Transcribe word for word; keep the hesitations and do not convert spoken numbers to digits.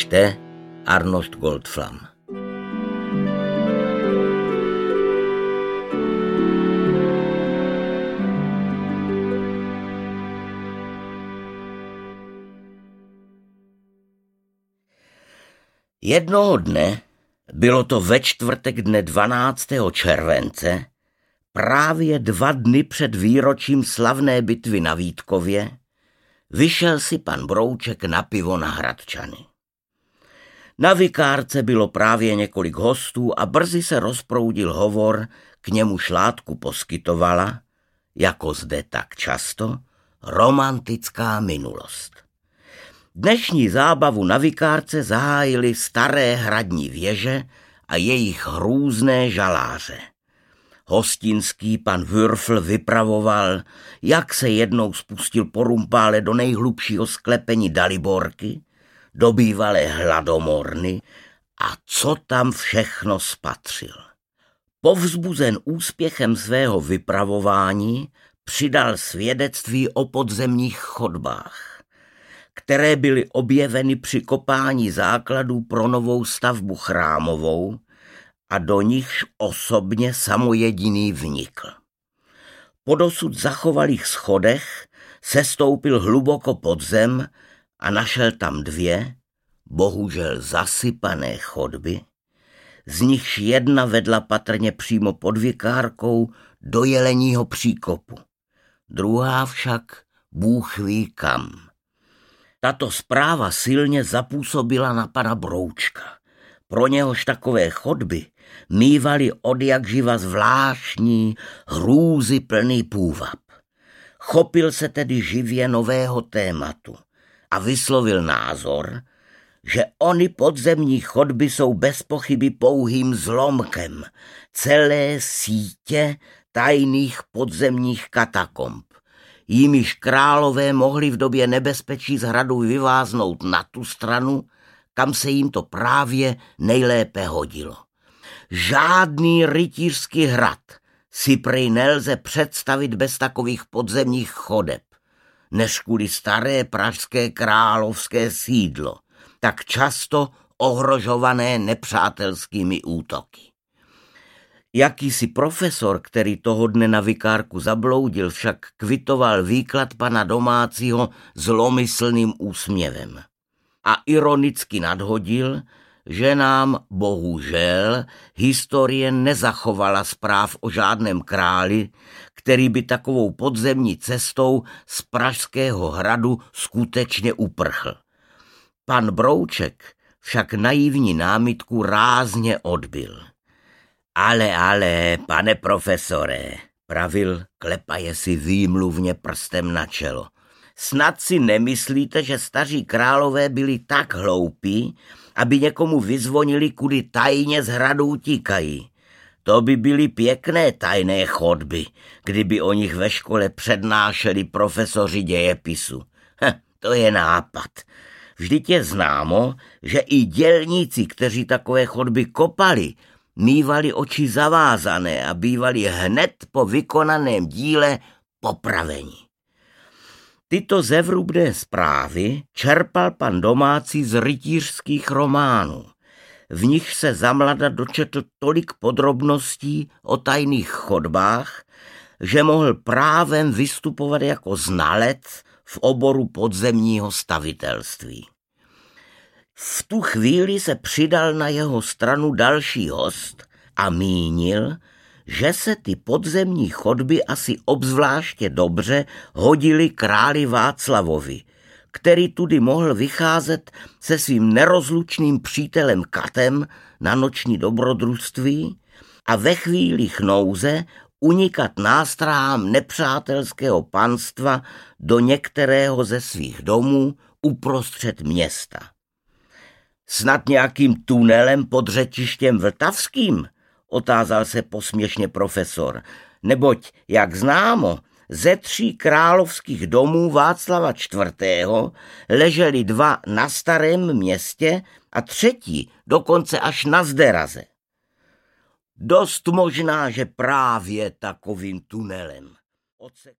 Čte Arnošt Goldflam. Jednoho dne, bylo to ve čtvrtek dne dvanáctého července, právě dva dny před výročím slavné bitvy na Vítkově, vyšel si pan Brouček na pivo na Hradčany. Na vikárce bylo právě několik hostů a brzy se rozproudil hovor, k němuž látku poskytovala, jako zde tak často, romantická minulost. Dnešní zábavu na vikárce zahájily staré hradní věže a jejich hrůzné žaláře. Hostinský pan Würfl vypravoval, jak se jednou spustil po rumpále do nejhlubšího sklepení Daliborky, do bývalé Hladomorny a co tam všechno spatřil. Povzbuzen úspěchem svého vypravování přidal svědectví o podzemních chodbách, které byly objeveny při kopání základů pro novou stavbu chrámovou a do nichž osobně samojediný vnikl. Po dosud zachovalých schodech sestoupil hluboko pod zem a našel tam dvě, bohužel zasypané chodby, z nichž jedna vedla patrně přímo pod vikárkou do Jeleního příkopu, druhá však Bůh ví kam. Tato zpráva silně zapůsobila na pana Broučka. Pro něhož takové chodby mývaly odjakživa zvláštní, hrůzy plný půvab. Chopil se tedy živě nového tématu a vyslovil názor, že ony podzemní chodby jsou bez pochyby pouhým zlomkem celé sítě tajných podzemních katakomb, jimiž králové mohli v době nebezpečí z hradu vyváznout na tu stranu, kam se jim to právě nejlépe hodilo. Žádný rytířský hrad si prej nelze představit bez takových podzemních chodeb, než kvůli staré pražské královské sídlo, tak často ohrožované nepřátelskými útoky. Jakýsi profesor, který toho dne na vikárku zabloudil, však kvitoval výklad pana domácího zlomyslným úsměvem a ironicky nadhodil, že nám bohužel historie nezachovala zpráv o žádném králi, který by takovou podzemní cestou z Pražského hradu skutečně uprchl. Pan Brouček však naivní námitku rázně odbyl. Ale, ale, pane profesore, pravil, klepaje si výmluvně prstem na čelo. Snad si nemyslíte, že staří králové byli tak hloupí, aby někomu vyzvonili, kudy tajně z hradu utíkají. To by byly pěkné tajné chodby, kdyby o nich ve škole přednášeli profesoři dějepisu. Hm, to je nápad. Vždyť je známo, že i dělníci, kteří takové chodby kopali, mívali oči zavázané a bývali hned po vykonaném díle popraveni. Tyto zevrubné zprávy čerpal pan domácí z rytířských románů. V nich se zamlada dočetl tolik podrobností o tajných chodbách, že mohl právem vystupovat jako znalec v oboru podzemního stavitelství. V tu chvíli se přidal na jeho stranu další host a mínil, že se ty podzemní chodby asi obzvláště dobře hodily králi Václavovi, který tudy mohl vycházet se svým nerozlučným přítelem Katem na noční dobrodružství a ve chvílích nouze unikat nástrahám nepřátelského panstva do některého ze svých domů uprostřed města. Snad nějakým tunelem pod řečištěm Vltavským? Otázal se posměšně profesor, neboť, jak známo, ze tří královských domů Václava čtvrtého ležely dva na Starém Městě a třetí dokonce až na Zderaze. Dost možná, že právě takovým tunelem. Odsek...